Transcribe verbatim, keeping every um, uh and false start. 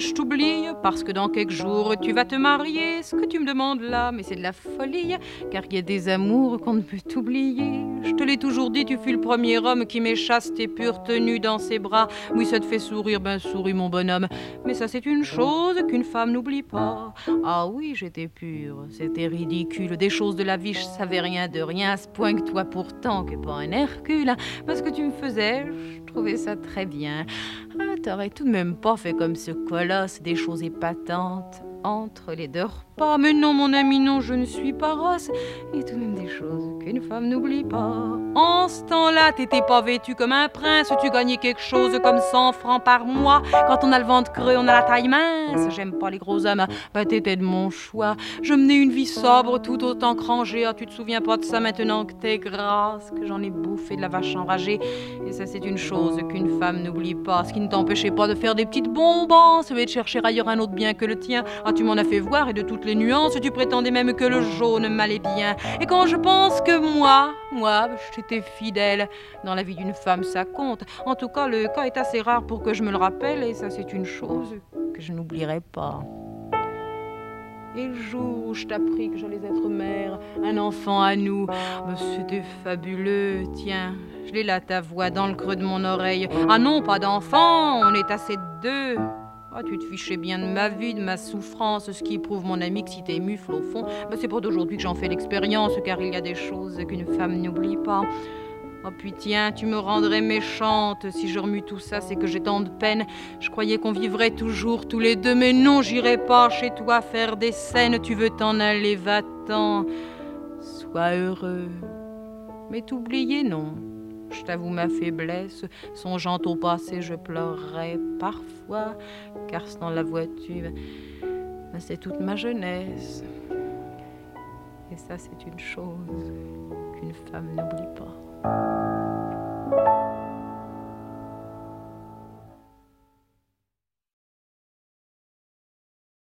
je t'oublie, parce que dans quelques jours tu vas te marier. Ce que tu me demandes là, mais c'est de la folie, car il y a des amours qu'on ne peut t'oublier. Je te l'ai toujours dit, tu fus le premier homme qui m'ait chaste et pure tenue dans ses bras. Oui, ça te fait sourire, ben souris mon bonhomme, mais ça c'est une chose qu'une femme n'oublie pas. Ah oui, j'étais pure, c'était ridicule, des choses de la vie, je savais rien de rien, à ce point que toi pourtant, que pas un Hercule, parce que tu me faisais, je trouvais ça très bien. Ah, t'aurais tout de même pas fait comme ce colosse, des choses épatantes entre les deux repas. Mais non, mon ami, non, je ne suis pas rosse. Et tout de même des choses qu'une femme n'oublie pas. En ce temps-là, t'étais pas vêtu comme un prince, tu gagnais quelque chose comme cent francs par mois. Quand on a le ventre creux, on a la taille mince. J'aime pas les gros hommes, bah t'étais de mon choix. Je menais une vie sobre, tout autant que rangée. Ah, tu te souviens pas de ça maintenant que t'es grasse, que j'en ai bouffé de la vache enragée. Et ça, c'est une chose qu'une femme n'oublie pas. Ce qui ne t'empêchait pas de faire des petites bonbons, et de chercher ailleurs un autre bien que le tien. Ah, tu m'en as fait voir et de toutes les nuances, tu prétendais même que le jaune m'allait bien. Et quand je pense que moi, moi, je t'étais fidèle, dans la vie d'une femme, ça compte. En tout cas, le cas est assez rare pour que je me le rappelle, et ça, c'est une chose que je n'oublierai pas. Et le jour où je t'appris que j'allais être mère, un enfant à nous, oh, c'était fabuleux, tiens, je l'ai là ta voix dans le creux de mon oreille. Ah non, pas d'enfant, on est assez de deux. Ah, tu te fichais bien de ma vie, de ma souffrance, ce qui prouve, mon ami, que si t'es mufle au fond, ben c'est pas d'aujourd'hui que j'en fais l'expérience, car il y a des choses qu'une femme n'oublie pas. Oh puis tiens, tu me rendrais méchante si je remue tout ça, c'est que j'ai tant de peine. Je croyais qu'on vivrait toujours tous les deux, mais non, j'irai pas chez toi faire des scènes. Tu veux t'en aller, va-t'en, sois heureux. Mais t'oublier, non. Je t'avoue ma faiblesse, songeant au passé, je pleurerais parfois, car dans la voiture, ben c'est toute ma jeunesse. Et ça, c'est une chose qu'une femme n'oublie pas.